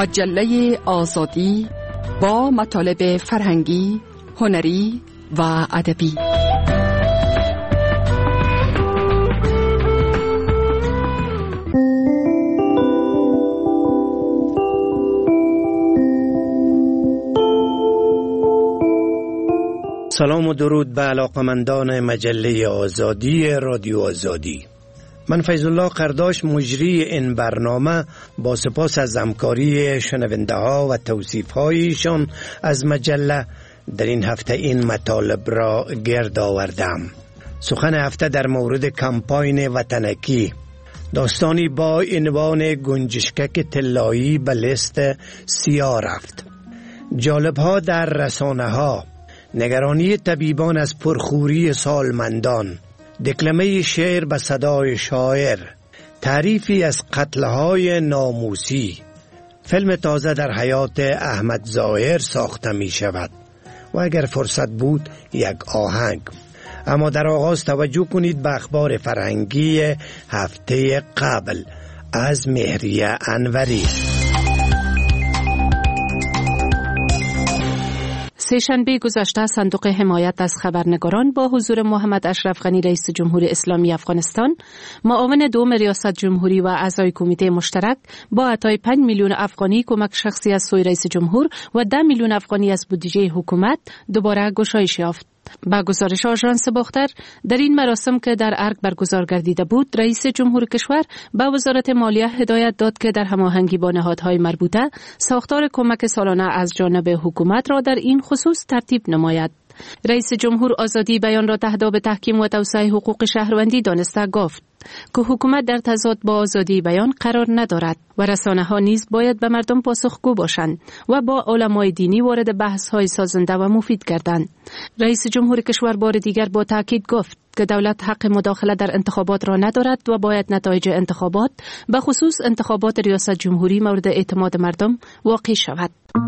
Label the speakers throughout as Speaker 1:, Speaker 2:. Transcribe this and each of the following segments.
Speaker 1: مجله آزادی با مطالب فرهنگی، هنری و ادبی.
Speaker 2: سلام و درود به علاقمندان مجله آزادی رادیو آزادی. من فیض الله قرداش مجری این برنامه با سپاس از همکاری شنونده ها و توصیف هایشان از مجله در این هفته این مطالب را گرد آوردم. سخن هفته در مورد کمپاین وطنکی، داستانی با عنوان گنجشکک طلایی به لیست سیاه رفت، جالب ها در رسانه ها، نگرانی طبیبان از پرخوری سالمندان، دکلمه شعر به صدای شاعر، تعریفی از قتلهای ناموسی، فیلم تازه در حیات احمد ظاهر ساخته می شود و اگر فرصت بود یک آهنگ. اما در آغاز توجه کنید به اخبار فرهنگی هفته قبل از مهریه انوری.
Speaker 3: سه‌شنبه گذشته صندوق حمایت از خبرنگاران با حضور محمد اشرف غنی رئیس جمهوری اسلامی افغانستان، معاون دوم ریاست جمهوری و اعضای کمیته مشترک با عطای 5 میلیون افغانی کمک شخصی از سوی رئیس جمهور و 10 میلیون افغانی از بودجه حکومت دوباره گشایش یافت. با گزارش آژانس باختر، در این مراسم که در ارگ برگزار گردیده بود، رئیس جمهور کشور به وزارت مالیه هدایت داد که در هماهنگی با نهادهای مربوطه ساختار کمک سالانه از جانب حکومت را در این خصوص ترتیب نماید. رئیس جمهور آزادی بیان را تهداب تحکیم و توسعه حقوق شهروندی دانسته گفت که حکومت در تضاد با آزادی بیان قرار ندارد و رسانه ها نیز باید به مردم پاسخگو باشند و با علمای دینی وارد بحث های سازنده و مفید گردند. رئیس جمهور کشور بار دیگر با تاکید گفت که دولت حق مداخله در انتخابات را ندارد و باید نتایج انتخابات به خصوص انتخابات ریاست جمهوری مورد اعتماد مردم واقع شود.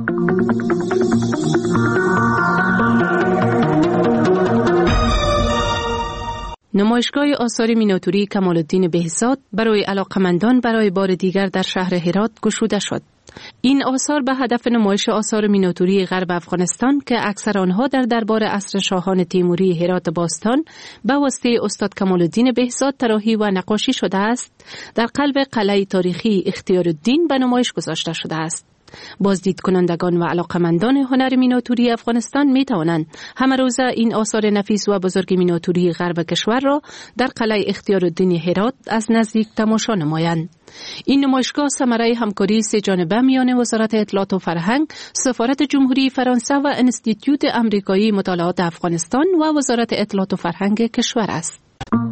Speaker 3: نمایشگاه آثار میناتوری کمال الدین بهزاد برای علاقمندان برای بار دیگر در شهر هرات گشوده شد. این آثار به هدف نمایش آثار میناتوری غرب افغانستان که اکثر آنها در دربار عصر شاهان تیموری هرات باستان به واسطه استاد کمال الدین بهزاد طراحی و نقاشی شده است، در قلب قلعه تاریخی اختیارالدین به نمایش گذاشته شده است. بازدید کنندگان و علاقمندان هنر میناتوری افغانستان می توانند همه روزه این آثار نفیس و بزرگ میناتوری غرب کشور را در قلعه اختیارالدین هرات از نزدیک تماشا نمایند. این نمایشگاه ثمره همکاری سه جانبه میان وزارت اطلاعات و فرهنگ، سفارت جمهوری فرانسه و انستیتوت امریکایی مطالعات افغانستان و وزارت اطلاعات و فرهنگ کشور است.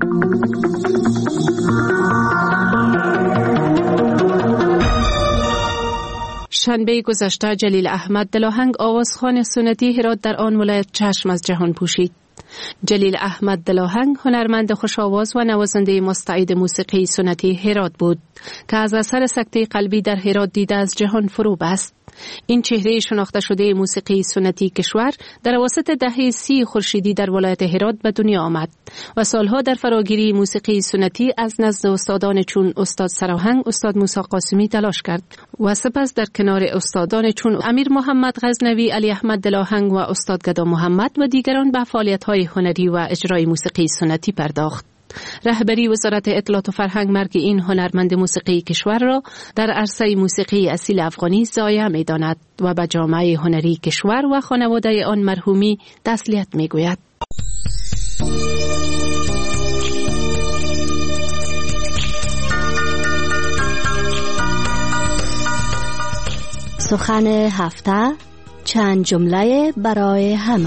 Speaker 3: شنبه گذشته جلیل احمد دلاهنگ آوازخوان سنتی هرات در آن ولایت چشم از جهان پوشید. جلیل احمد دلاهنگ هنرمند خوش‌آواز و نوازنده مستعد موسیقی سنتی هرات بود که از اثر سکته قلبی در هرات دیده از جهان فرو بست. این چهره شناخته شده موسیقی سنتی کشور در اواسط دهه 30 خورشیدی در ولایت هرات به دنیا آمد و سالها در فراگیری موسیقی سنتی از نزد استادان چون استاد سراهنگ، استاد موسی قاسمی تلاش کرد و سپس در کنار استادان چون امیر محمد غزنوی، علی احمد دلاهنگ و استاد گدا محمد و دیگران به فعالیت‌های هنری و اجرای موسیقی سنتی پرداخت. رهبری وزارت اطلاعات و فرهنگ مرگ این هنرمند موسیقی کشور را در عرصه موسیقی اصیل افغانی ضایع می‌داند و به جامعه هنری کشور و خانواده آن مرحومی تسلیت می‌گوید.
Speaker 4: سخن هفته، چند جمله برای همه.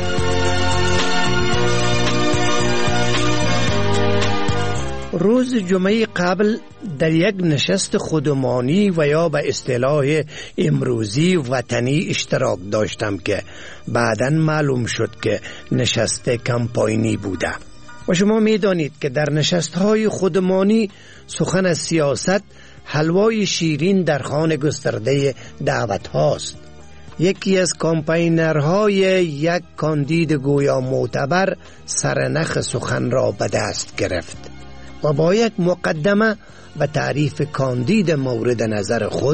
Speaker 2: روز جمعه قبل در یک نشست خودمانی و یا به اصطلاح امروزی وطنی اشتراک داشتم که بعداً معلوم شد که نشست کمپاینی بوده و شما می دانید که در نشست‌های خودمانی سخن از سیاست حلوای شیرین در خوان گسترده دعوت هاست. یکی از کامپاینرهای یک کاندید گویا معتبر سرنخ سخن را به دست گرفت و با یک مقدمه و تعریف کاندید مورد نظر خود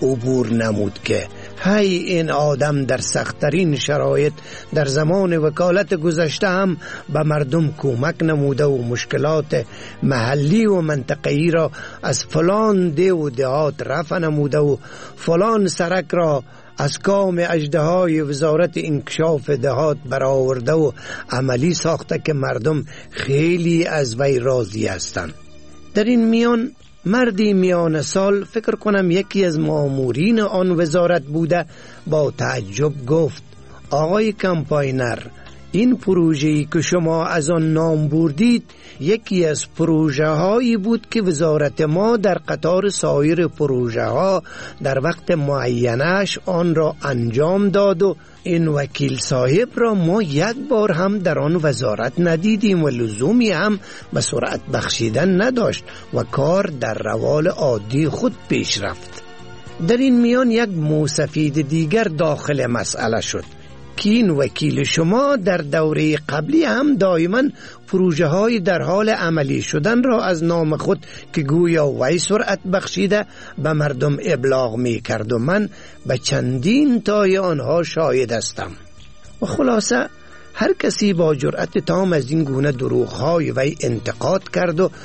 Speaker 2: عبور نمود که هی این آدم در سخت‌ترین شرایط در زمان وکالت گذشته هم به مردم کمک نموده و مشکلات محلی و منطقه‌ای را از فلان ده و دهات رفع نموده و فلان سرک را از کام اژدهای وزارت انکشاف دهات برآورده و عملی ساخته که مردم خیلی از وی راضی هستند. در این میان مردی میان سال، فکر کنم یکی از مامورین آن وزارت بوده، با تعجب گفت: آقای کمپاینر، این پروژه‌ای که شما از آن نام بردید یکی از پروژه هایی بود که وزارت ما در قطار سایر پروژه ها در وقت معینش آن را انجام داد و این وکیل صاحب را ما یک بار هم در آن وزارت ندیدیم و لزومی هم به سرعت بخشیدن نداشت و کار در روال عادی خود پیش رفت. در این میان یک موسفید دیگر داخل مسئله شد که این وکیل شما در دوره قبلی هم دائما پروژه های در حال عملی شدن را از نام خود که گویا وی سرعت بخشیده به مردم ابلاغ می کرد و من به چندین تای آنها شاهد هستم. و خلاصه هر کسی با جرأت تام از این گونه دروغ‌های وی انتقاد کرد و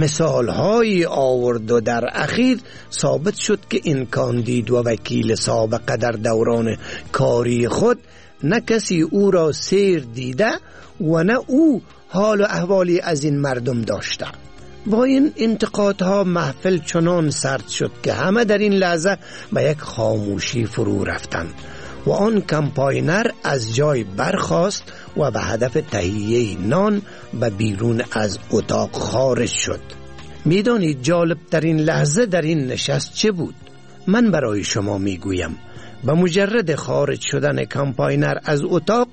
Speaker 2: مثال‌های آورد و در اخیر ثابت شد که این کاندید و وکیل سابقه در دوران کاری خود نه کسی او را سیر دیده و نه او حال و احوالی از این مردم داشته. با این انتقادها محفل چنان سرد شد که همه در این لحظه به یک خاموشی فرو رفتند و آن کمپاینر از جای برخاست و به هدف تهیه نان به بیرون از اتاق خارج شد. میدانید جالب ترین لحظه در این نشست چه بود؟ من برای شما میگویم. به مجرد خارج شدن کمپاینر از اتاق،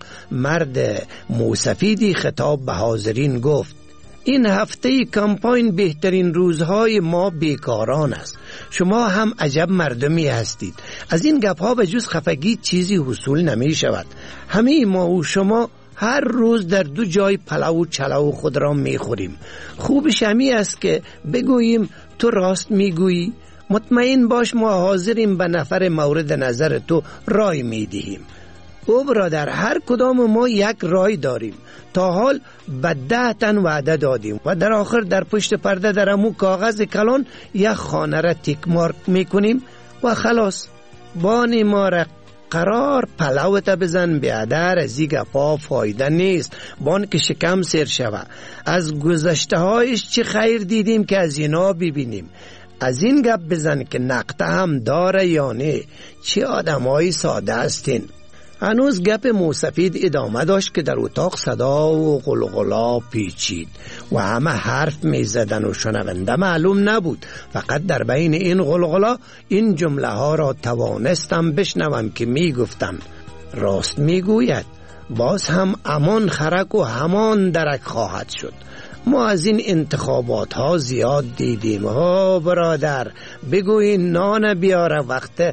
Speaker 2: مرد موسفیدی خطاب به حاضرین گفت: این هفته کمپاین بهترین روزهای ما بیکاران است. شما هم عجب مردمی هستید. از این گپ‌ها به جز خفگی چیزی حصول نمی شود. همه ما و شما هر روز در دو جای پلو و چلو خود را می خوریم. خوبش همی است که بگوییم تو راست می گویی. مطمئن باش ما حاضریم به نفر مورد نظر تو رای می دهیم. او برادر، هر کدام ما یک رای داریم. تا حال به 10 تن وعده دادیم و در آخر در پشت پرده در امو کاغذ کلان یک خانه را تیک مارک میکنیم و خلاص. بانی ما را قرار پلوت بزن بیادر، از این گپا فایده نیست. بان که شکم سیر شوه. از گذشته هایش چه خیر دیدیم که از اینا ببینیم. از این گپ بزن که نقطه هم داره یا نه. چه آدمایی ساده هستین. هنوز گپ موسفید ادامه داشت که در اتاق صدا و غلغلا پیچید و همه حرف می زدن و شنونده معلوم نبود. فقط در بین این غلغلا این جمله ها را توانستم بشنوم که می گفتم: راست می گوید، باز هم امان خرک و همان درک خواهد شد. ما از این انتخابات ها زیاد دیدیم. ها برادر، بگوی نان بیاره، وقت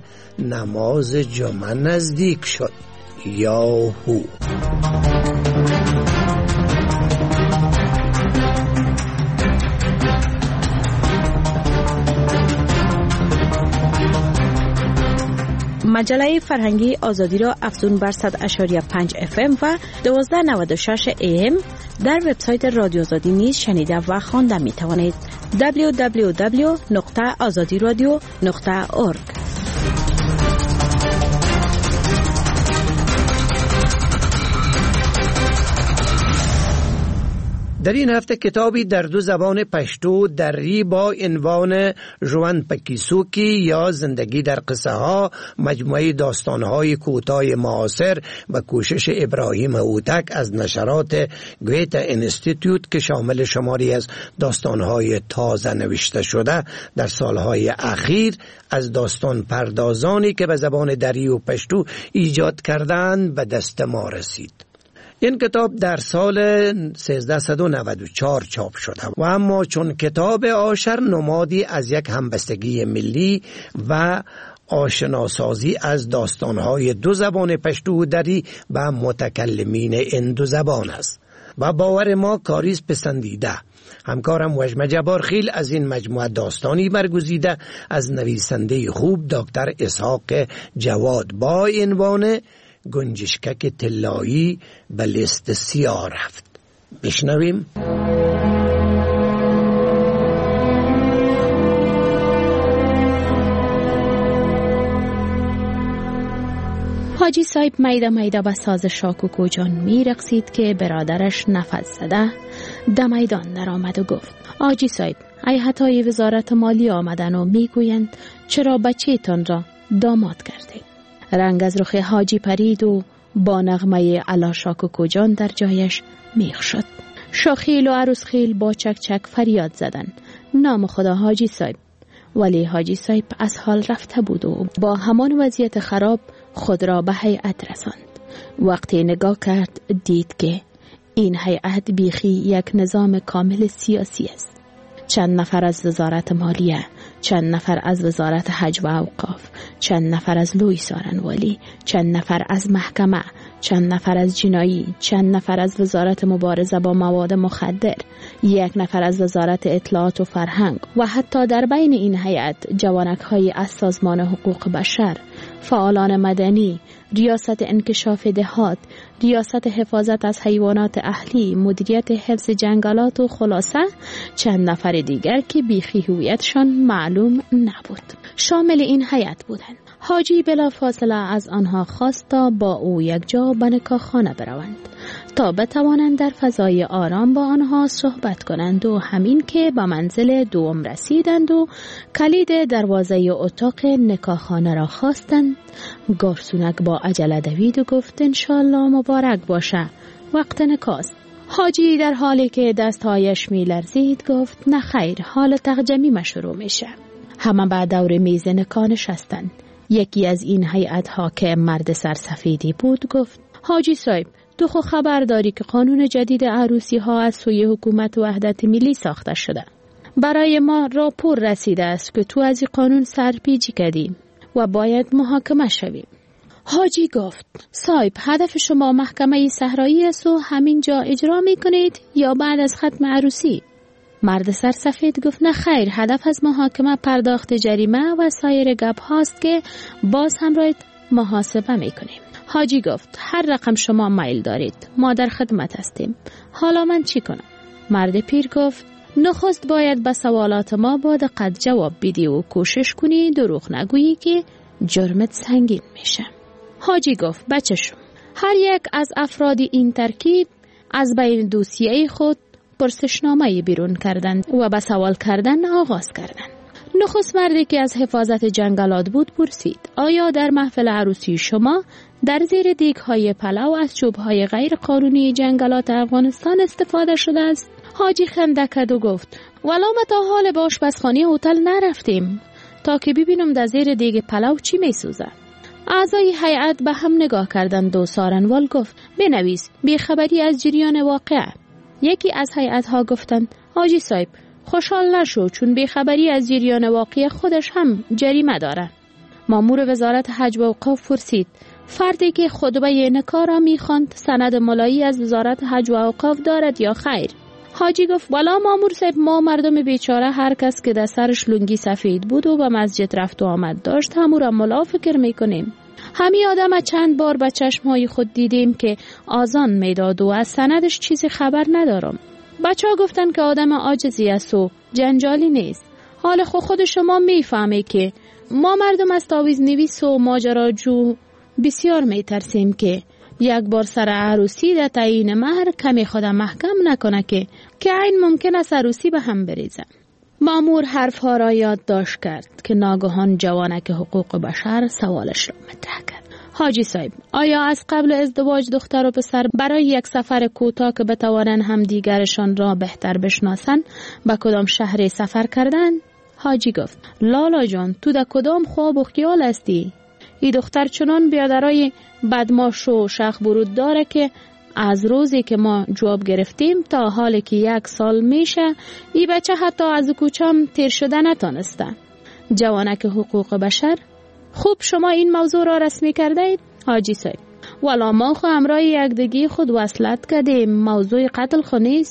Speaker 2: نماز جمعه نزدیک شد. یاهو.
Speaker 4: مجله فرهنگی آزادی را افزون بر 100.5 FM و 1296 AM در وبسایت رادیو آزادی نیز شنیده و خوانده می توانید. www.azadiradio.org.
Speaker 2: در این هفته کتابی در 2 زبان پشتو دری با عنوان ژوان پکیسوکی یا زندگی در قصه ها، مجموعه داستانهای کوتاه معاصر و کوشش ابراهیم هوتک از نشرات گویته اینستیتوت که شامل شماری از داستانهای تازه نوشته شده در سالهای اخیر از داستان پردازانی که به زبان دری و پشتو ایجاد کردند به دست ما رسید. این کتاب در سال 1394 چاپ شده و اما چون کتاب عاشر نمادی از یک همبستگی ملی و آشناسازی از داستانهای 2 زبان پشتو دری و متکلمین این 2 زبان است و باور ما کاریز پسندیده. همکارم وجمه جبارخیل از این مجموعه داستانی برگزیده از نویسنده خوب دکتر اسحاق جواد با عنوان گنجشکک طلایی به لیست سیاه رفت. بشنویم.
Speaker 4: حاجی صاحب میده به ساز شاکوکو جان می رقصید که برادرش نفس زده در میدان درآمد و گفت: حاجی صاحب، هیئت‌های وزارت مالی آمدن و می گویند چرا بچه‌تان را داماد کردید. رنگ از رخ حاجی پرید و با نغمه علا شاکوکو جان در جایش میخ شد. شاخیل و عروسخیل با چک چک فریاد زدن: نام خدا حاجی صاحب. ولی حاجی صاحب از حال رفته بود و با همان وضعیت خراب خود را به هیئت رساند. وقتی نگاه کرد دید که این هیئت بیخی یک نظام کامل سیاسی است. چند نفر از وزارت مالیه، چند نفر از وزارت حج و اوقاف، چند نفر از لوی سارنوالی، چند نفر از محکمه، چند نفر از جنایی، چند نفر از وزارت مبارزه با مواد مخدر، یک نفر از وزارت اطلاعات و فرهنگ و حتی در بین این هیئت جوانک‌های از سازمان حقوق بشر، فعالان مدنی، ریاست انکشاف دهات، ریاست حفاظت از حیوانات اهلی، مدیریت حفظ جنگلات و خلاصه چند نفر دیگر که بیخی هویتشان معلوم نبود شامل این هیئت بودند. حاجی بلافاصله از آنها خواست تا با او یک جا به نکاحخانه بروند تا بتوانند در فضای آرام با آنها صحبت کنند و همین که به منزل دوم رسیدند و کلید دروازه اتاق نکاحخانه را خواستند، گارسونک با عجله دوید و گفت: انشالله مبارک باشه، وقت نکاست. حاجی در حالی که دستهایش می لرزید گفت: نه خیر، حال تقجمی شروع میشه. همه به دور میز نکاح نشستند. یکی از این هیئت‌ها که مرد سرسفیدی بود گفت: حاجی صاحب، تو خو خبر داری که قانون جدید عروسی ها از سوی حکومت وحدت ملی ساخته شده. برای ما راپور رسیده است که تو از این قانون سرپیچی کردی و باید محاکمه شویم. حاجی گفت: صاحب، هدف شما محکمه صحرایی است و همین جا اجرا میکنید یا بعد از ختم عروسی؟ مرد سرسفید گفت: نه خیر، هدف از محاکمه پرداخت جریمه و سایر گپ هاست که باز هم راید محاسبه میکنیم. حاجی گفت: هر رقم شما میل دارید، ما در خدمت هستیم. حالا من چی کنم؟ مرد پیر گفت: نخست باید به سوالات ما با دقت جواب بدی و کوشش کنی دروغ نگویی که جرمت سنگین میشه. حاجی گفت: بچه‌شم، هر یک از افراد این ترکیب از بین دوسیه خود پرسشنامه بیرون کردند و به سوال کردن آغاز کردند. نخست مردی که از حفاظت جنگلات بود پرسید: آیا در محفل عروسی شما در زیر دیگ‌های پلو از چوب‌های غیر قانونی جنگلات افغانستان استفاده شده است؟ حاجی خنده کرد و گفت: والا ما تا حال به آشپزخانه هتل نرفتیم تا که ببینم در زیر دیگ پلو چی میسوزه. اعضای هیئت به هم نگاه کردند و سارنوال گفت: بنویس بیخبری از جریان واقعه. یکی از هیئت‌ها گفتند: حاجی صاحب، خوشحال نشو چون بیخبری از جریان واقعی خودش هم جریمه داره. مامور وزارت حج و اوقاف پرسید: فردی که خطبه نکاح را میخواند سند ملایی از وزارت حج و اوقاف دارد یا خیر؟ حاجی گفت: والا مامور صاحب، ما مردم بیچاره هر کس که در سرش لنگی سفید بود و به مسجد رفت و آمد داشت همون را ملا فکر میکنیم. همین آدم چند بار به چشمهای خود دیدیم که آذان میداد و از سندش چیزی خبر ندارم. بچه ها گفتن که آدم عاجزی است و جنجالی نیست. حال خود شما میفهمی که ما مردم از تاویز نویس و ماجراجو بسیار میترسیم که یک بار سر عروسی در تعیین مهر کمی خود محکم نکنه که این ممکن است عروسی به هم بریزه. مامور حرفها را یادداشت کرد که ناگهان جوانک حقوق بشر سوالش را مطرح کرد: حاجی صاحب، آیا از قبل ازدواج دختر و پسر برای یک سفر کوتاه که بتوانند هم دیگرشان را بهتر بشناسند به کدام شهر سفر کردند؟ حاجی گفت: لالا جان، تو در کدام خواب و خیال هستی؟ این دختر چنان بیادرای بدماش و شخ برود داره که از روزی که ما جواب گرفتیم تا حالی که 1 سال میشه این بچه حتی از کوچم تیر شده نتانسته. جوانک حقوق بشر: خوب شما این موضوع را رسمی کرده اید؟ حاجی صاحب: والا ما خو همراه یکدیگی خود وصلت کردیم، موضوع قتل خو نیست.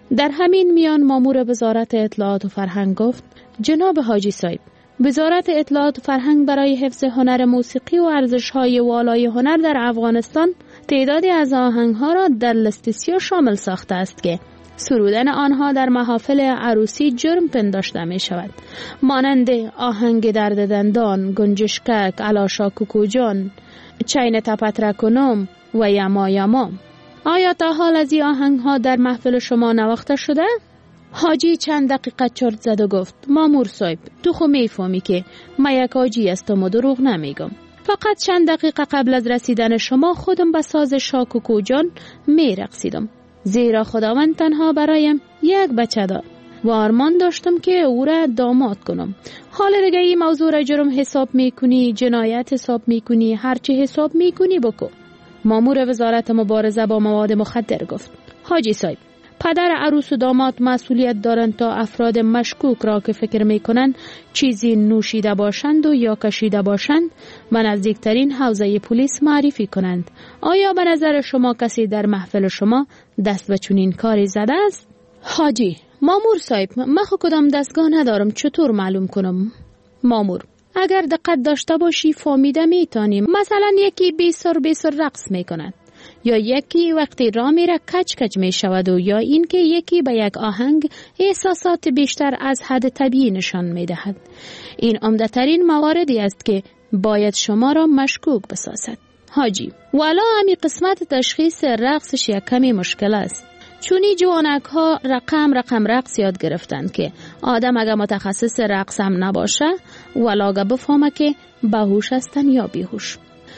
Speaker 4: در همین میان مامور وزارت اطلاعات و فرهنگ گفت: جناب حاجی صاحب، وزارت اطلاعات و فرهنگ برای حفظ هنر موسیقی و ارزش‌های والای هنر در افغانستان تعدادی از آهنگ‌ها را در لیست سیاه شامل ساخته است که سرودن آنها در محافل عروسی جرم پنداشته می شود، مانند آهنگ درد دندان، گنجشکک، علاشا کوکو جان، چین تپترکنم و یما یما. آیا تا حال از این آهنگ‌ها در محفل شما نواخته شده؟ حاجی چند دقیقه چرت زد و گفت: مامور صاحب، تو خو میفهمی که من یک حاجی هستم و دروغ نمیگم. فقط چند دقیقه قبل از رسیدن شما خودم به ساز شاکوکو جان میرقصیدم، زیرا خداوند تنها برایم یک بچه داد و آرمان داشتم که او را داماد کنم. حال دیگه این موضوع را جرم حساب میکنی، جنایت حساب میکنی، هرچی حساب میکنی بکن. مامور وزارت مبارزه با مواد مخدر گفت: حاجی صاحب، پدر عروس و داماد مسئولیت دارند تا افراد مشکوک را که فکر میکنند چیزی نوشیده باشند و یا کشیده باشند و نزدیکترین حوزه پلیس معرفی کنند. آیا به نظر شما کسی در محفل شما دست به چنین کاری زده است؟ حاجی: مامور صاحب، من خود کدام دستگاه ندارم، چطور معلوم کنم؟ مامور: اگر دقت داشته باشی فهمیده میتونیم. مثلا یکی بیسر رقص میکند، یا یکی وقتی راه میره کچ کچ می شود، و یا اینکه یکی به یک آهنگ احساسات بیشتر از حد طبیعی نشان می دهد. این عمده ترین مواردی است که باید شما را مشکوک بسازد. حاجی: والا همی قسمت تشخیص رقصش یک کمی مشکل است، چونی جوانک ها رقم رقص یاد گرفتند که آدم اگر متخصص رقص هم نباشه ولاگه بفهمه که باهوش هستن یا بیهوش.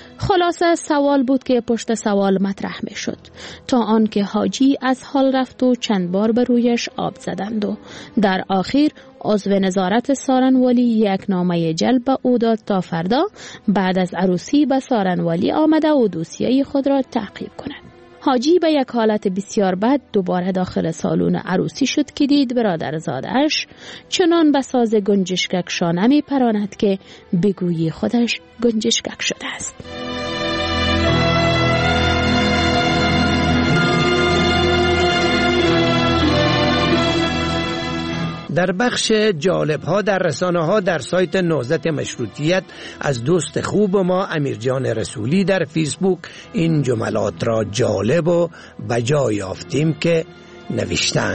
Speaker 4: خلاصه سوال بود که پشت سوال مطرح می شد، تا آنکه حاجی از حال رفت و چند بار به رویش آب زدند و در آخر عضو نظارت سارنوالی یک نامه جلب به او داد تا فردا بعد از عروسی به سارنوالی آمده و دوسیه خود را تعقیب کند. حاجی به یک حالت بسیار بد دوباره داخل سالن عروسی شد که دید برادرزاده‌اش چنان به ساز گنجشکک شانه می پراند که بگویی خودش گنجشکک شده است.
Speaker 2: در بخش جالب‌ها در رسانه‌ها در سایت نهضت مشروطیت از دوست خوب ما امیرجان رسولی در فیسبوک این جملات را جالب و بجا یافتیم که نوشتن: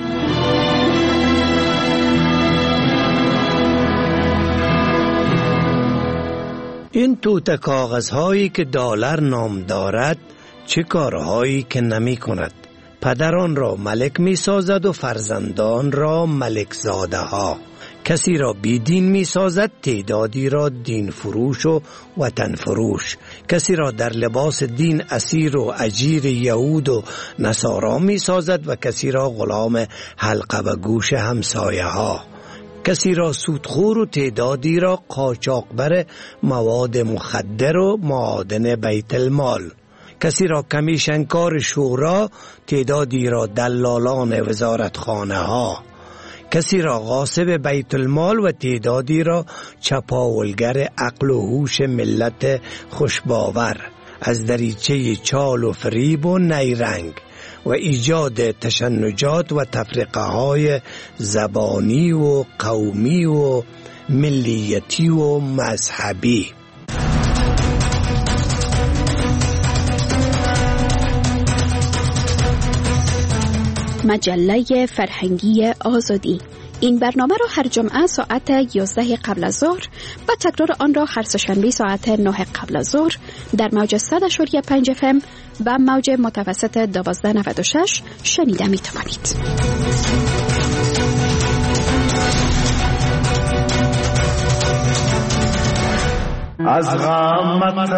Speaker 2: این توته کاغذهایی که دلار نام دارد چه کارهایی که نمی کند. پدران را ملک می سازد و فرزندان را ملک زاده ها. کسی را بیدین می سازد، تعدادی را دین فروش و وطن فروش. کسی را در لباس دین اسیر و اجیر یهود و نصارا می سازد و کسی را غلام حلقه و گوش همسایه ها. کسی را سودخور و تعدادی را قاچاقبر مواد مخدر و معادن بیت المال. کسی را کمیشنکار شورا، تعدادی را دلالان وزارتخانه ها. کسی را غاصب بیت المال و تعدادی را چپاولگر عقل و هوش ملت خوشباور از دریچه چال و فریب و نیرنگ و ایجاد تشنجات و تفرقه های زبانی و قومی و ملیتی و مذهبی.
Speaker 5: مجله فرهنگی آزادی. این برنامه را هر جمعه ساعت 11 قبل از ظهر و تکرار آن را هر سه‌شنبه ساعت 9 قبل از ظهر در موج 100.5 FM و موج متوسط 1296 شنیده می توانید.
Speaker 6: از غمت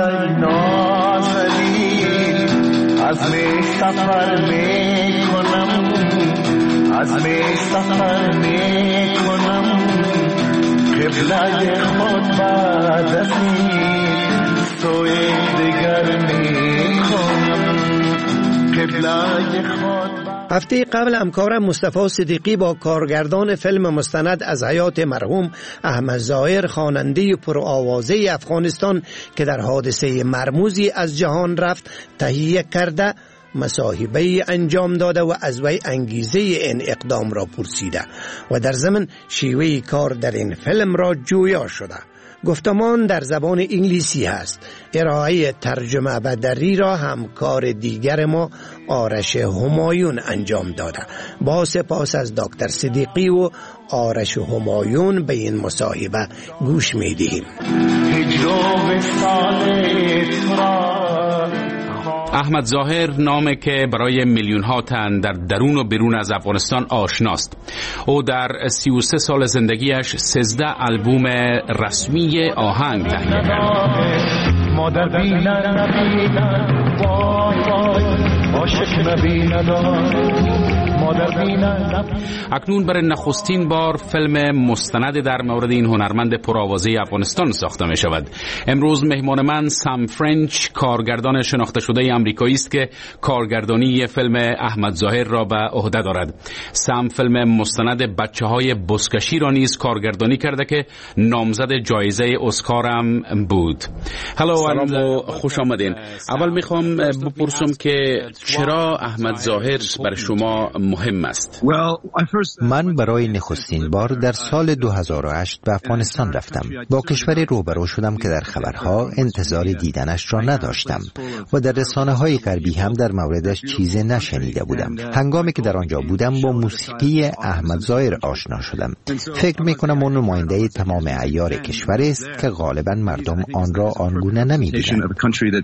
Speaker 6: نازلی از می سفر می کنم، از می سفر می کنم، قبله خود بردستی سوی دیگر می کنم، قبله خود.
Speaker 2: هفته قبل همکارم مصطفی صدیقی با کارگردان فیلم مستند از حیات مرحوم احمد ظاهر، خواننده پرآوازه افغانستان که در حادثه مرموزی از جهان رفت، تهیه کرده مصاحبه انجام داده و از وی انگیزه این اقدام را پرسیده و در ضمن شیوه کار در این فیلم را جویا شده. گفتمان در زبان انگلیسی هست. ارائه ترجمه بدری را همکار دیگر ما آرش همایون انجام داده. با سپاس از دکتر صدیقی و آرش همایون به این مصاحبه گوش می دهیم.
Speaker 7: احمد ظاهر نامی که برای میلیون ها تن در درون و بیرون از افغانستان آشناست. او در 33 سال زندگیش 13 آلبوم رسمی آهنگ تهیه کرد. مادر بینن نبینن وای وای عاشق نبینن. اکنون برای نخستین بار فیلم مستند در مورد این هنرمند پرآوازه افغانستان ساخته می شود. امروز مهمان من سام فرنچ، کارگردان شناخته شده آمریکایی است که کارگردانی فیلم احمد ظاهر را به عهده دارد. سام فیلم مستند بچه‌های بزکشی را نیز کارگردانی کرده که نامزد جایزه اسکار هم بود. سلام و خوش آمدین. اول میخوام بپرسم که چرا احمد ظاهر برای شما مهم است؟
Speaker 8: من برای نخستین بار در سال 2008 به افغانستان رفتم. با کشوری روبرو شدم که در خبرها انتظار دیدنش را نداشتم و در رسانه‌های غربی هم در موردش چیزی نشنیده بودم. هنگامی که در آنجا بودم با موسیقی احمد ظاهر آشنا شدم. فکر می‌کنم اون نماینده تمام اعیار کشور است که غالباً مردم آن را آنگونه نمی‌بینند.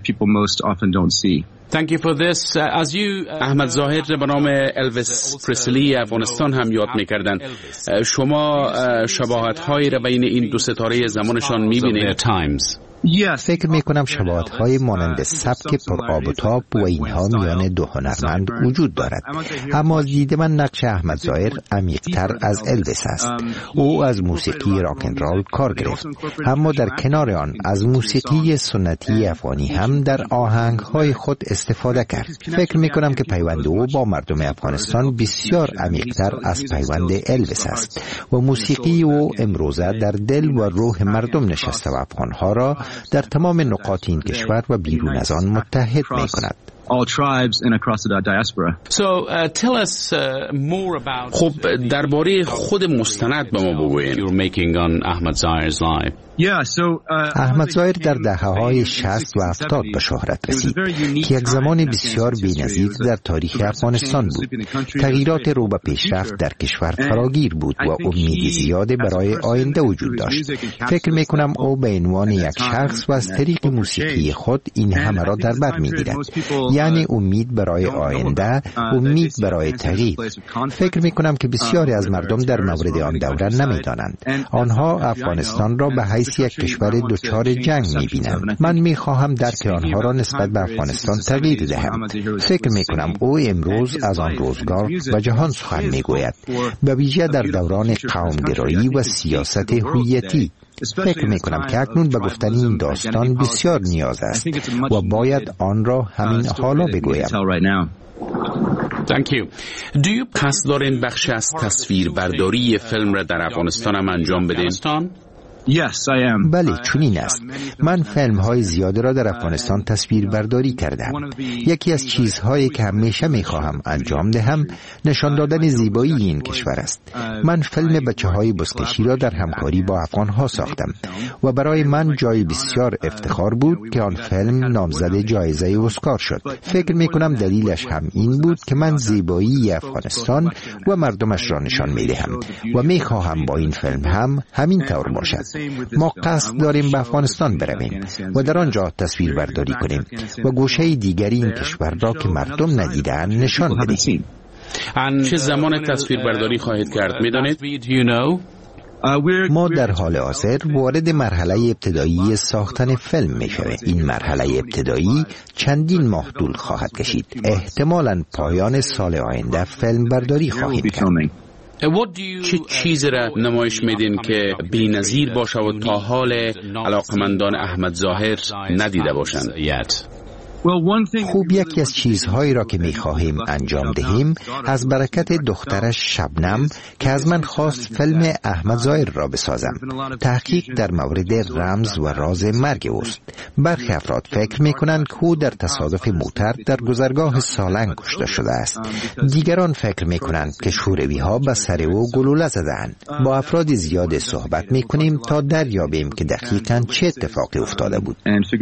Speaker 7: Thank you for this. احمد ظاهر به نام الویس پرسلی افغانستان هم یاد می‌کردند. شما شباهت‌هایی را بین این دو ستاره زمانشان می‌بینید؟
Speaker 8: فکر میکنم شباهت‌های مانند سبک پر آب و تاب و اینها میان دو هنرمند وجود دارد، اما دید من نقش احمد ظاهر عمیق‌تر از الویس است. او از موسیقی راک‌ن‌رول کار گرفت، اما در کنار آن از موسیقی سنتی افغانی هم در آهنگ‌های خود استفاده کرد. فکر میکنم که پیوند او با مردم افغانستان بسیار عمیق‌تر از پیوند الویس است و موسیقی او امروزه در دل و روح مردم نشسته و افغان‌ها را در تمام نقاط این کشور و بیرون از آن متحد می‌کند.
Speaker 7: خب درباره خود مستند به ما بگویید.
Speaker 8: احمد ظاهر در دهه‌های 60 و 70 به شهرت رسید که یک زمان بسیار بی‌نظیر در تاریخ افغانستان بود. تغییرات رو به پیشرفت در کشور فراگیر بود و امید زیادی برای آینده وجود داشت. فکر می‌کنم او به عنوان یک شخص و از طریق موسیقی خود این همه را در بر می‌گیرد، یعنی امید برای آینده، امید برای تغییر. فکر می‌کنم که بسیاری از مردم در مورد آن دوره نمی‌دانند. آنها افغانستان را به حیث یک کشور دچار جنگ می‌بینند. من می‌خواهم درک آنها را نسبت به افغانستان تغییر دهم. فکر می‌کنم او امروز از آن روزگار و جهان سخن می‌گوید، به ویژه در دوران قوم‌گرایی و سیاست هویتی. فکر می‌کنم که اکنون به گفتن این داستان بسیار نیاز است و باید آن را همین حالا بگویم.
Speaker 7: Thank you. قصد دارین بخش از تصویر برداری فیلم را در افغانستان هم انجام بدین؟
Speaker 8: بله، چنین است. من فیلم‌های زیادی را در افغانستان تصویر برداری کردم. یکی از چیزهایی که همیشه می‌خواهم انجام دهم نشان دادن زیبایی این کشور است. من فیلم بچه‌های بزکشی را در همکاری با افغان‌ها ساختم و برای من جای بسیار افتخار بود که آن فیلم نامزد جایزه اسکار شد. فکر می‌کنم دلیلش هم این بود که من زیبایی افغانستان و مردمش را نشان می‌دهم و می‌خواهم با این فیلم هم همین طور باشد. ما قصد داریم به افغانستان برویم و در آنجا تصویر برداری کنیم و گوشه دیگری این کشور را که مردم ندیدند نشان بدهیم.
Speaker 7: چه زمان تصویر برداری خواهید کرد می‌دانید؟
Speaker 8: ما در حال حاضر وارد مرحله ابتدایی ساختن فیلم می‌شویم. این مرحله ابتدایی چندین ماه طول خواهد کشید. احتمالاً پایان سال آینده فیلم برداری خواهیم کرد.
Speaker 7: چه چیزی را نمایش میدین که بی‌نظیر باشه و تا حال علاقمندان احمد ظاهر ندیده باشند؟
Speaker 8: خوب یکی از چیزهایی را که می‌خواهیم انجام دهیم از برکت دخترش شبنم که از من خواست فیلم احمد ظاهر را بسازم. تحقیق در مورد رمز و راز مرگ اوست. برخی افراد فکر می‌کنند که او در تصادف موتر در گذرگاه سالنگ کشته شده است. دیگران فکر می‌کنند که شوروی‌ها به سر او گلوله زدند. با افراد زیاد صحبت می‌کنیم تا دریابیم که دقیقاً چه اتفاقی افتاده بود.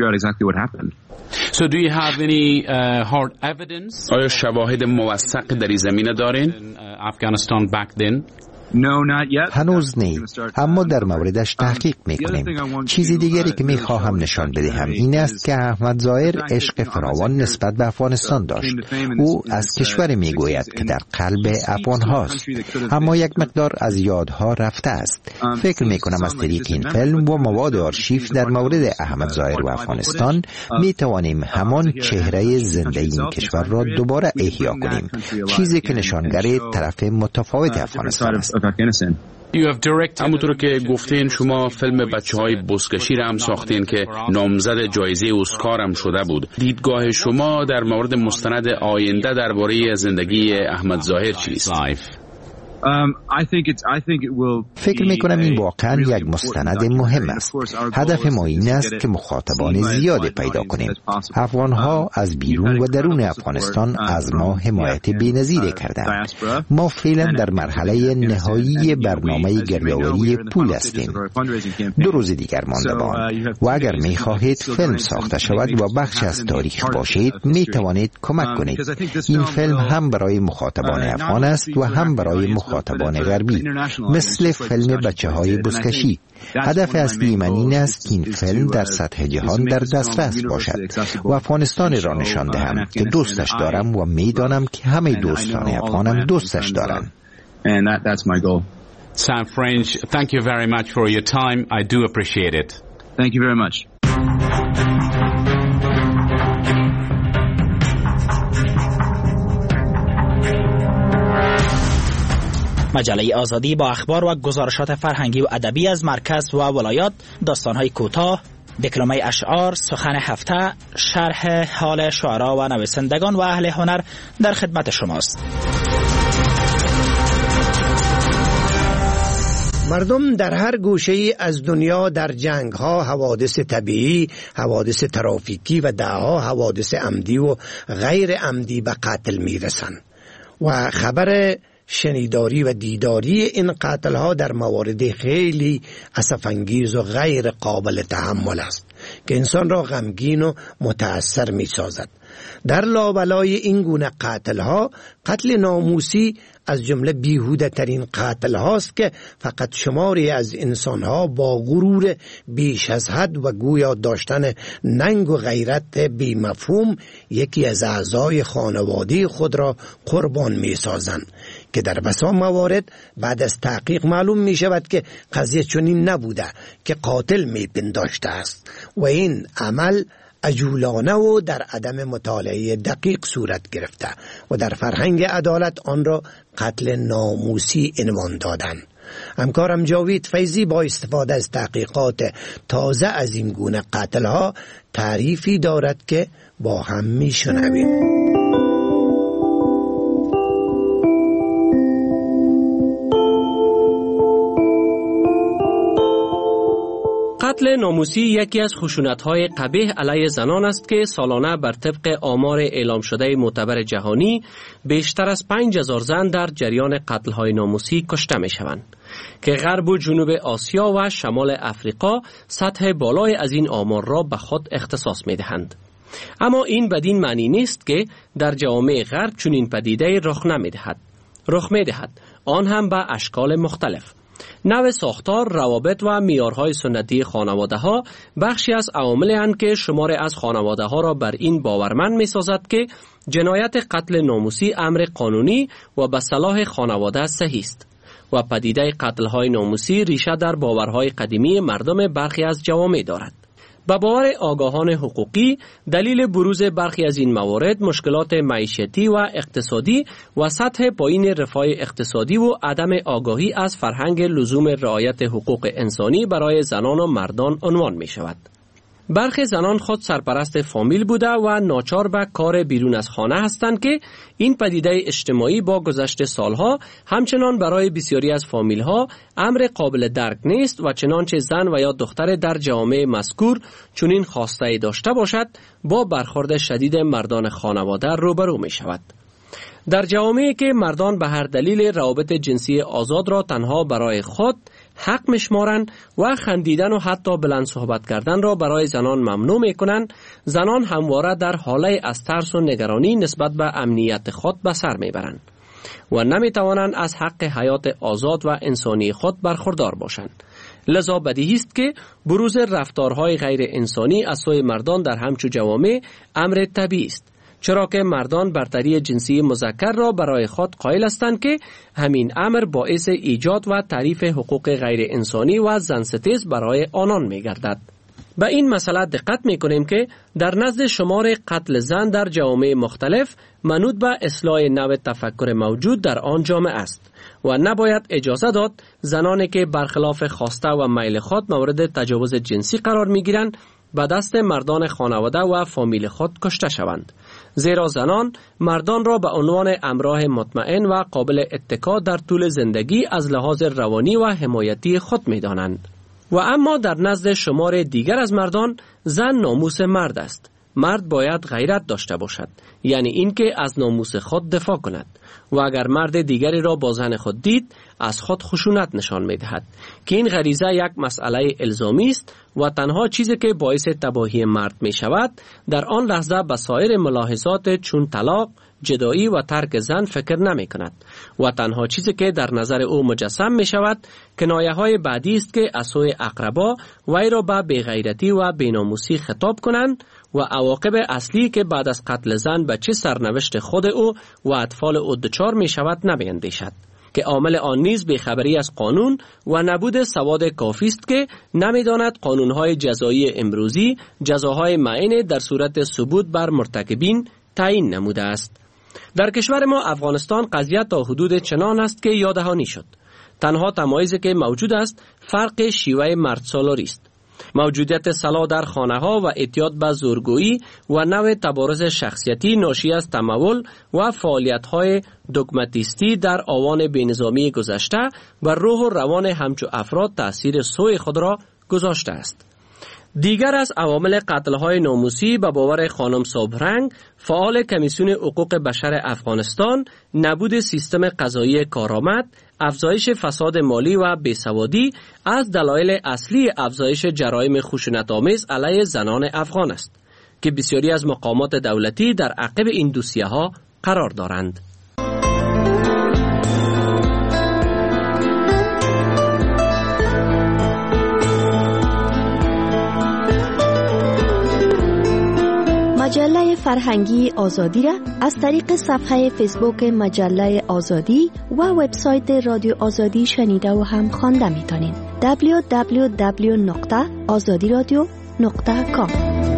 Speaker 7: So do you have any hard evidence? آیا شواهد موثق در این زمینه دارین؟ Afghanistan back then.
Speaker 8: هنوز نه، اما در موردش تحقیق میکنیم. چیزی دیگری که میخواهم نشان بدهم این است که احمد ظاهر عشق فراوان نسبت به افغانستان داشت. او از کشوری میگوید که در قلب افغان هاست، اما یک مقدار از یادها رفته است. فکر میکنم از طریق این فیلم و مواد آرشیو در مورد احمد ظاهر و افغانستان میتوانیم همان چهره زنده این کشور را دوباره احیا کنیم، چیزی که نشانگر طرف متفاوت افغانستان است.
Speaker 7: همونطور که گفتین شما فیلم بچه‌های بزکشی را هم ساختین که نامزد جایزه اسکار هم شده بود. دیدگاه شما در مورد مستند آینده درباره زندگی احمد ظاهر چیست؟
Speaker 8: فکر میکنم این واقعا یک مستند مهم است. هدف ما این است که مخاطبان زیادی پیدا کنیم. افغانها از بیرون و درون افغانستان از ما حمایت بی‌نظیری کردند. ما فعلا در مرحله نهایی برنامه گردآوری پول هستیم. 2 روز دیگر مانده و اگر میخواهید فیلم ساخته شود و بخش از تاریخ باشید میتوانید کمک کنید. این فیلم هم برای مخاطبان افغان است و هم برای مخاطبان غربی، مثل فیلم بچه‌های بزکشی. هدف اصلی من این است که این فیلم در سطح جهان در دسترس باشد و افغانستان را نشان دهم که دوستش دارم و میدانم که همه دوستان افغانم دوستش دارند.
Speaker 7: Sam French, thank you very much for your time. I do appreciate it.
Speaker 9: Thank you very much.
Speaker 10: مجله آزادی با اخبار و گزارشات فرهنگی و ادبی از مرکز و ولایات، داستان‌های کوتاه، دکلمه اشعار، سخن هفته، شرح حال شعرا و نویسندگان و اهل هنر در خدمت شماست.
Speaker 2: مردم در هر گوشه‌ای از دنیا در جنگ‌ها، حوادث طبیعی، حوادث ترافیکی و ده‌ها حوادث عمدی و غیر عمدی به قتل می‌رسند و خبر شنیداری و دیداری این قتل‌ها در موارد خیلی اسف‌انگیز و غیر قابل تحمل است که انسان را غمگین و متأثر می‌سازد. در لابلای این گونه قتل‌ها، قتل ناموسی از جمله بیهوده ترین قتل هاست که فقط شماری از انسان‌ها با غرور بیش از حد و گویا داشتن ننگ و غیرت بی مفهوم یکی از اعضای خانواده خود را قربان می‌سازند که در بسیار موارد بعد از تحقیق معلوم می شود که قضیه چنین نبوده که قاتل می پنداشته است و این عمل عجولانه و در عدم مطالعه دقیق صورت گرفته و در فرهنگ عدالت آن را قتل ناموسی عنوان دادند. همکارم جاوید فیضی با استفاده از تحقیقات تازه از این گونه قتل‌ها تعریفی دارد که با هم می‌شنویم.
Speaker 11: قتل ناموسی یکی از خشونت‌های قبیح علیه زنان است که سالانه بر طبق آمار اعلام شده معتبر جهانی بیشتر از 5000 زن در جریان قتل‌های ناموسی کشته می‌شوند که غرب و جنوب آسیا و شمال افریقا سطح بالای از این آمار را به خود اختصاص می‌دهند. اما این بدین معنی نیست که در جوامع غرب چنین پدیده‌ای رخ می‌دهد، آن هم به اشکال مختلف. نوع ساختار، روابط و معیارهای سنتی خانواده‌ها بخشی از عواملی اند که شمار از خانواده‌ها را بر این باورمند می‌سازد که جنایت قتل ناموسی امر قانونی و به صلاح خانواده صحیح است و پدیده قتل‌های ناموسی ریشه در باورهای قدیمی مردم برخی از جوامع دارد. با باور آگاهان حقوقی، دلیل بروز برخی از این موارد مشکلات معیشتی و اقتصادی و سطح پایین رفاه اقتصادی و عدم آگاهی از فرهنگ لزوم رعایت حقوق انسانی برای زنان و مردان عنوان می شود. برخی زنان خود سرپرست فامیل بوده و ناچار به کار بیرون از خانه هستند که این پدیده اجتماعی با گذشت سالها همچنان برای بسیاری از فامیلها امر قابل درک نیست و چنانچه زن و یا دختر در جامعه مذکور چنین خواسته داشته باشد با برخورد شدید مردان خانواده روبرو می شود. در جوامعی که مردان به هر دلیل روابط جنسی آزاد را تنها برای خود حق میشمارند و خندیدن و حتی بلند صحبت کردن را برای زنان ممنوع میکنند، زنان همواره در حاله از ترس و نگرانی نسبت به امنیت خود به سر میبرند و نمیتوانند از حق حیات آزاد و انسانی خود برخوردار باشند. لذا بدیهی است که بروز رفتارهای غیر انسانی از سوی مردان در همچو جوامع امر طبیعی است، چرا که مردان برتری جنسی مذکر را برای خود قائل هستند که همین امر باعث ایجاد و تعریف حقوق غیر انسانی و زنستیز برای آنان می گردد. به این مسئله دقت می کنیم که در نزد شمار قتل زن در جوامع مختلف منوط به اصلاح نوع تفکر موجود در آن جامعه است و نباید اجازه داد زنانی که برخلاف خواسته و میل خود مورد تجاوز جنسی قرار می گیرند به دست مردان خانواده و فامیل خود کشته شوند، زیرا زنان مردان را به عنوان همراه مطمئن و قابل اتکا در طول زندگی از لحاظ روانی و حمایتی خود می دانند. و اما در نزد شمار دیگر از مردان زن ناموس مرد است. مرد باید غیرت داشته باشد، یعنی اینکه از ناموس خود دفاع کند و اگر مرد دیگری را با زن خود دید از خود خشونت نشان می دهد که این غریزه یک مسئله الزامی است و تنها چیزی که باعث تباهی مرد می شود در آن لحظه به سایر ملاحظات چون طلاق، جدایی و ترک زن فکر نمی کند و تنها چیزی که در نظر او مجسم می شود کنایه های بعدی است که از سوی اقربا وی را به بی‌غیرتی و بی‌ناموسی خطاب کنند و عواقب اصلی که بعد از قتل زن به چه سرنوشت خود او و اطفال او دچار می شود نمی‌اندیشد، که عامل آن نیز بی‌خبری از قانون و نبود سواد کافی است که نمی‌داند قانون‌های جزایی امروزی جزاهای معین در صورت ثبوت بر مرتکبین تعیین نموده است. در کشور ما افغانستان قضیه تا حدود چنان است که یادهانی شد. تنها تمایزی که موجود است فرق شیوه مردسالاری است. موجودیت سلا در خانه ها و اعتیاد به زورگویی و نوع تبارز شخصیتی ناشی از تمول و فعالیت های دوگماتیستی در آوان بینظامی گذشته و روح و روان همچو افراد تأثیر سوی خود را گذاشته است. دیگر از عوامل قتل‌های ناموسی به باور خانم صبحرنگ، فعال کمیسیون حقوق بشر افغانستان، نبود سیستم قضایی کارآمد، افزایش فساد مالی و بیسوادی از دلایل اصلی افزایش جرایم خشونت‌آمیز علیه زنان افغان است که بسیاری از مقامات دولتی در عقب این دوسیه‌ها قرار دارند.
Speaker 9: مجله فرهنگی آزادی را از طریق صفحه فیسبوک مجله آزادی و وبسایت رادیو آزادی شنیده و هم خوانده میتونید. www.azadiradio.com.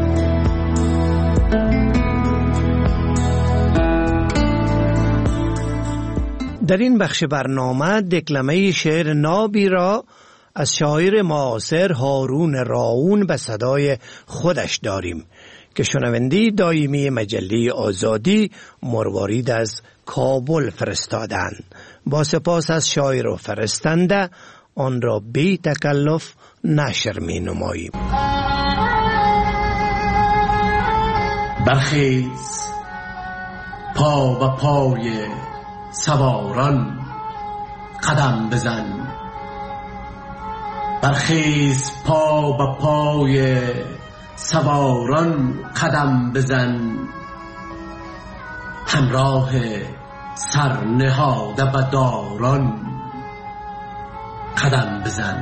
Speaker 2: در این بخش برنامه دکلمه شعر نابی را از شاعر معاصر هارون راون به صدای خودش داریم که شنوندی دائمی مجله آزادی مروارید از کابل فرستادند. با سپاس از شاعر و فرستنده آن را بی تکلف نشر می نماییم.
Speaker 12: برخیز پا به پای سواران قدم بزن، برخیز پا به پای سواران قدم بزن، همراه سر نهاده به داران قدم بزن.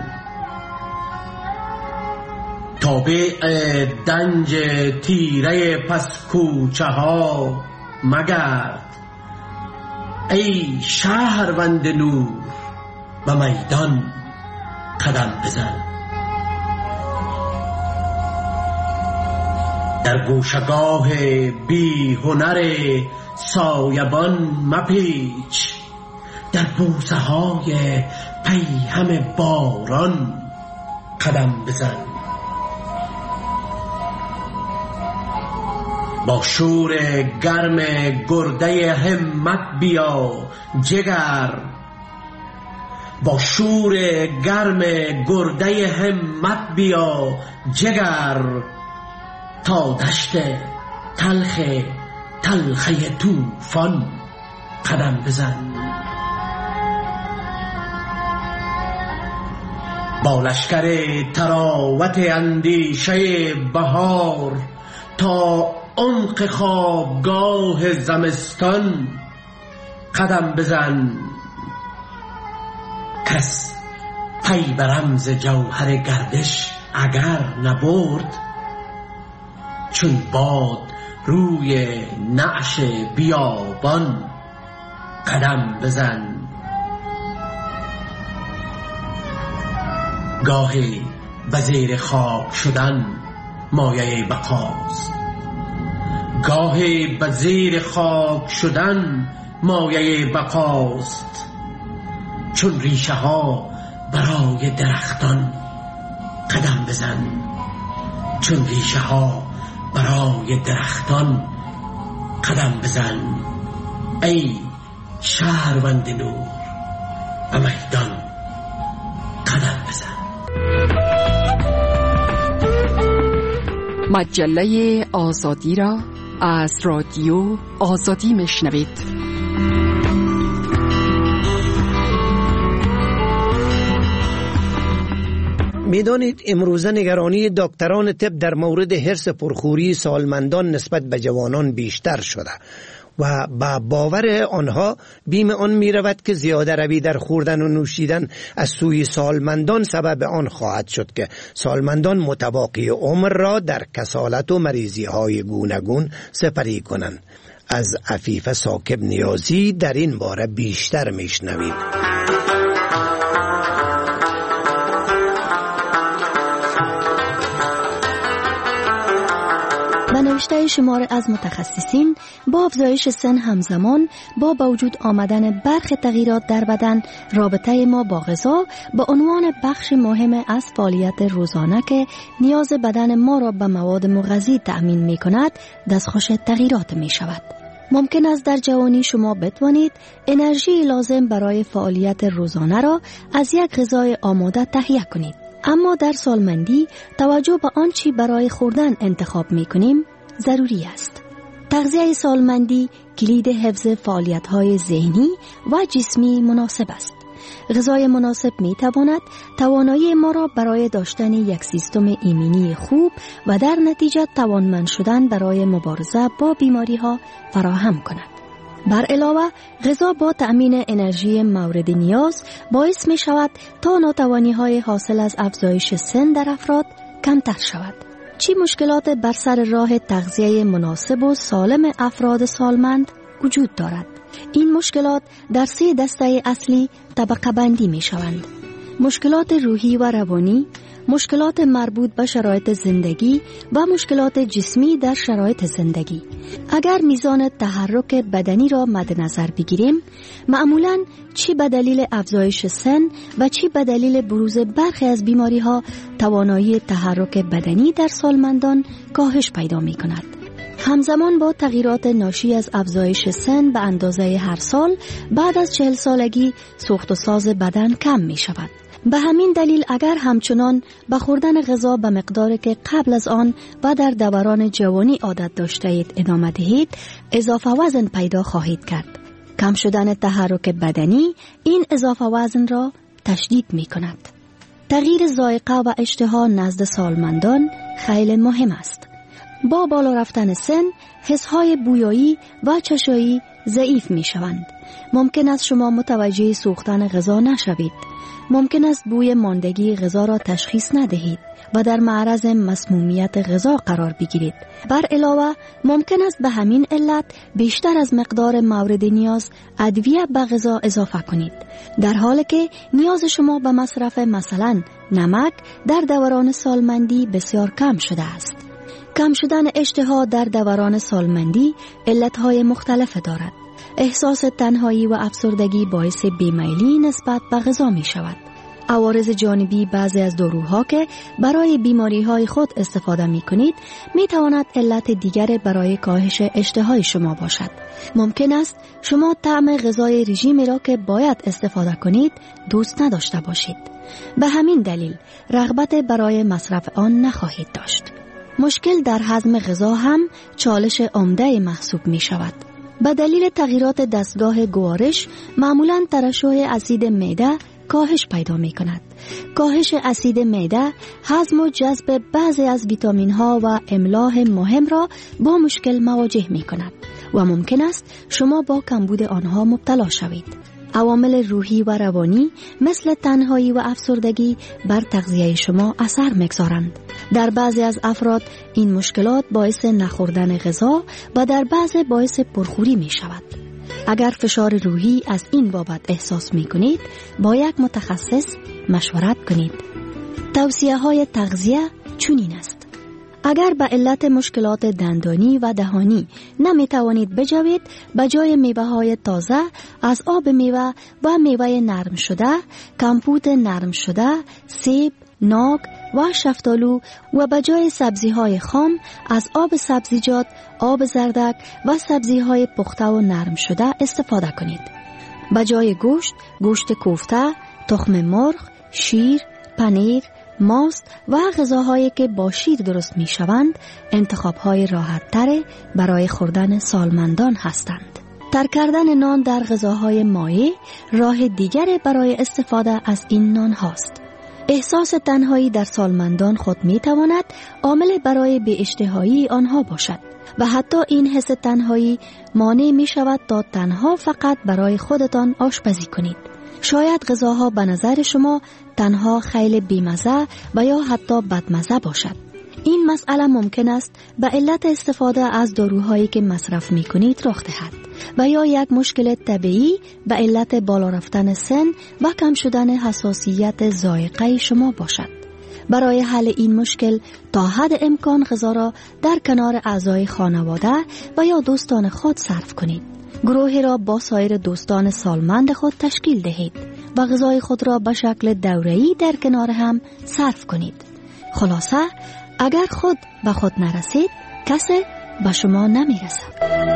Speaker 12: تابع دنج تیره پس کوچه ها مگرد، ای شهروند نور به میدان قدم بزن. در گوشگاه بی هنر سایبان مپیچ، در بوسه های پیهم باران قدم بزن. با شور گرم گرده همت بیا جگر، با شور گرم گرده همت بیا جگر، تا دشت تلخه طوفان قدم بزن. با لشکر تراوت اندیشه بهار تا عمق خوابگاه زمستان قدم بزن. کس پی به رمز جوهر گردش اگر نبرد، چون باد روی نعش بیابان قدم بزن. گاهی به زیر خاک شدن مایه بقاست، گاهی به زیر خاک شدن مایه بقاست. چون ریشه ها برای درختان قدم بزن، چون ریشه ها برای درختان قدم بزن. ای شهروند نور به میدان قدم بزن.
Speaker 1: مجله آزادی را از رادیو آزادی میشنوید.
Speaker 2: میدانید امروزه نگرانی دکتران طب در مورد حرص پرخوری سالمندان نسبت به جوانان بیشتر شده و با باور آنها بیم آن می رود که زیاده روی در خوردن و نوشیدن از سوی سالمندان سبب آن خواهد شد که سالمندان متباقی عمر را در کسالت و مریضی های گوناگون سپری کنند. از عفیفه ثاقب نیازی در این باره بیشتر می شنوید.
Speaker 9: به نوشته شمار از متخصصین، با افزایش سن همزمان با وجود آمدن برخی تغییرات در بدن، رابطه ما با غذا به عنوان بخش مهم از فعالیت روزانه که نیاز بدن ما را به مواد مغذی تأمین می کند دستخوش تغییرات می شود. ممکن است در جوانی شما بتوانید انرژی لازم برای فعالیت روزانه را از یک غذای آماده تهیه کنید. اما در سالمندی توجه به آنچه برای خوردن انتخاب می کنیم ضروری است. تغذیه سالمندی کلید حفظ فعالیت‌های ذهنی و جسمی مناسب است. غذای مناسب می تواند توانایی ما را برای داشتن یک سیستم ایمنی خوب و در نتیجه توانمند شدن برای مبارزه با بیماری‌ها فراهم کند. بر علاوه غذا با تأمین انرژی مورد نیاز باعث می شود تا ناتوانی‌های حاصل از افزایش سن در افراد کمتر شود. چه مشکلات بر سر راه تغذیه مناسب و سالم افراد سالمند وجود دارد؟ این مشکلات در 3 دسته اصلی طبقه بندی می شوند. مشکلات روحی و روانی، مشکلات مربوط به شرایط زندگی و مشکلات جسمی در شرایط زندگی. اگر میزان تحرک بدنی را مد نظر بگیریم، معمولاً چی به دلیل افزایش سن و چی به دلیل بروز برخی از بیماری ها توانایی تحرک بدنی در سالمندان کاهش پیدا می کند. همزمان با تغییرات ناشی از افزایش سن به اندازه هر سال بعد از 40 سالگی سوخت و ساز بدن کم می شود. به همین دلیل اگر همچنان به خوردن غذا به مقداری که قبل از آن و در دوران جوانی عادت داشته اید ادامه دهید، اضافه وزن پیدا خواهید کرد. کم شدن تحرک بدنی این اضافه وزن را تشدید می کند. تغییر ذائقه و اشتها نزد سالمندان خیلی مهم است. با بالا رفتن سن، حسهای بویایی و چشایی ضعیف می شوند. ممکن است شما متوجه سوختن غذا نشوید. ممکن است بوی ماندگی غذا را تشخیص ندهید و در معرض مسمومیت غذا قرار بگیرید. بر علاوه ممکن است به همین علت بیشتر از مقدار مورد نیاز ادویه به غذا اضافه کنید، در حالی که نیاز شما به مصرف مثلا نمک در دوران سالمندی بسیار کم شده است. کم شدن اشتها در دوران سالمندی علتهای مختلف دارد. احساس تنهایی و افسردگی باعث بیمیلی نسبت به غذا می شود. عوارض جانبی بعضی از داروها که برای بیماری های خود استفاده می کنید می تواند علت دیگر برای کاهش اشتهای شما باشد. ممکن است شما طعم غذای رژیمی را که باید استفاده کنید دوست نداشته باشید. به همین دلیل رغبت برای مصرف آن نخواهید داشت. مشکل در هضم غذا هم چالش عمده محسوب می شود. به دلیل تغییرات دستگاه گوارش معمولاً ترشح اسید معده کاهش پیدا می کند. کاهش اسید معده هضم و جذب بعضی از ویتامین ها و املاح مهم را با مشکل مواجه می کند و ممکن است شما با کمبود آنها مبتلا شوید. عوامل روحی و روانی مثل تنهایی و افسردگی بر تغذیه شما اثر می‌گذارند. در بعضی از افراد این مشکلات باعث نخوردن غذا و در بعضی باعث پرخوری می شود. اگر فشار روحی از این بابت احساس می کنید، با یک متخصص مشورت کنید. توصیه های تغذیه چنین است: اگر به علت مشکلات دندانی و دهانی نمی توانید بجوید، به جای میوه های تازه از آب میوه و میوه نرم شده، کمپوت نرم شده، سیب، ناک و شفتالو و به جای سبزی های خام از آب سبزیجات، آب زردک و سبزی های پخته و نرم شده استفاده کنید. به جای گوشت، گوشت کوفته، تخم مرغ، شیر، پنیر، ماست و غذاهایی که با شیر درست می شوند انتخاب‌های راحت‌تر برای خوردن سالمندان هستند. ترک کردن نان در غذاهای مایع راه دیگری برای استفاده از این نان هاست. احساس تنهایی در سالمندان خود می تواند عامل برای بی‌اشتهایی آنها باشد و حتی این حس تنهایی مانع می شود تا تنها فقط برای خودتان آشپزی کنید. شاید غذاها به نظر شما تنها خیلی بیمزه و یا حتی بدمزه باشد. این مسئله ممکن است به علت استفاده از داروهایی که مصرف می کنید رخ دهد و یا یک مشکل طبیعی به علت بالا رفتن سن و کم شدن حساسیت ذائقه شما باشد. برای حل این مشکل تا حد امکان غذا را در کنار اعضای خانواده و یا دوستان خود صرف کنید. گروهی را با سایر دوستان سالمند خود تشکیل دهید و غذای خود را به شکل دوره‌ای در کنار هم صرف کنید. خلاصه اگر خود به خود نرسید، کسی به شما نمیرسد.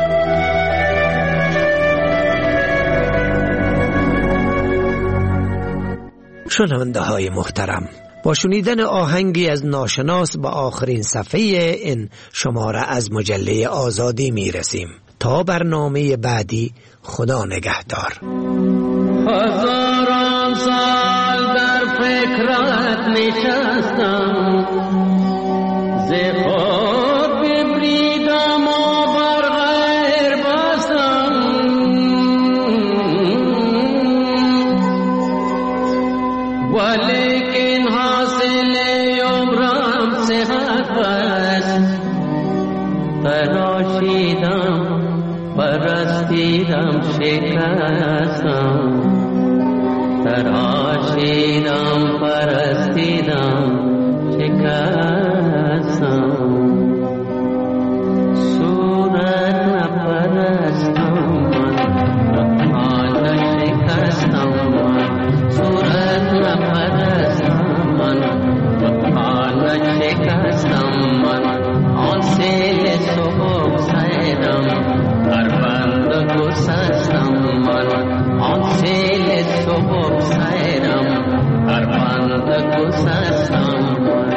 Speaker 2: شنونده های محترم، با شنیدن آهنگی از ناشناس به آخرین صفحه این شماره از مجله آزادی می رسیم. تا برنامه بعدی، خدا نگهدار.
Speaker 6: هزاران سال در فکرت نشستم، ز خود ببریدم و بر غیر بستم، ولیکن حاصل عمرم صحت است. تراشیدم پرستیدم شکستم، تراشیدم پرستیدم شکستم. صورت نپرستم من، رخان شکستم من. صورت نپرستم من، رخان شکستم من. آن سیل صبح سیدم بر بند گسستم من. آن سیل صبح سیدم بر بند گسستم من.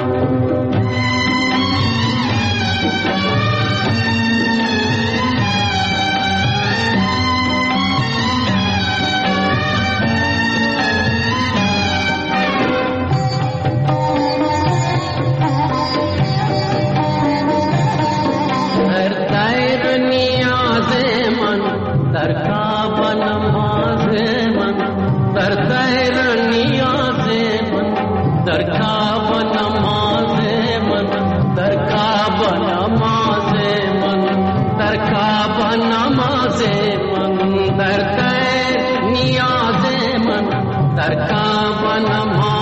Speaker 6: در کعب نماز من، در تیر نیاز من، در کعب نماز من، در کعب نماز من، در کعب نماز من، در تیر نیاز من، در کعب نماز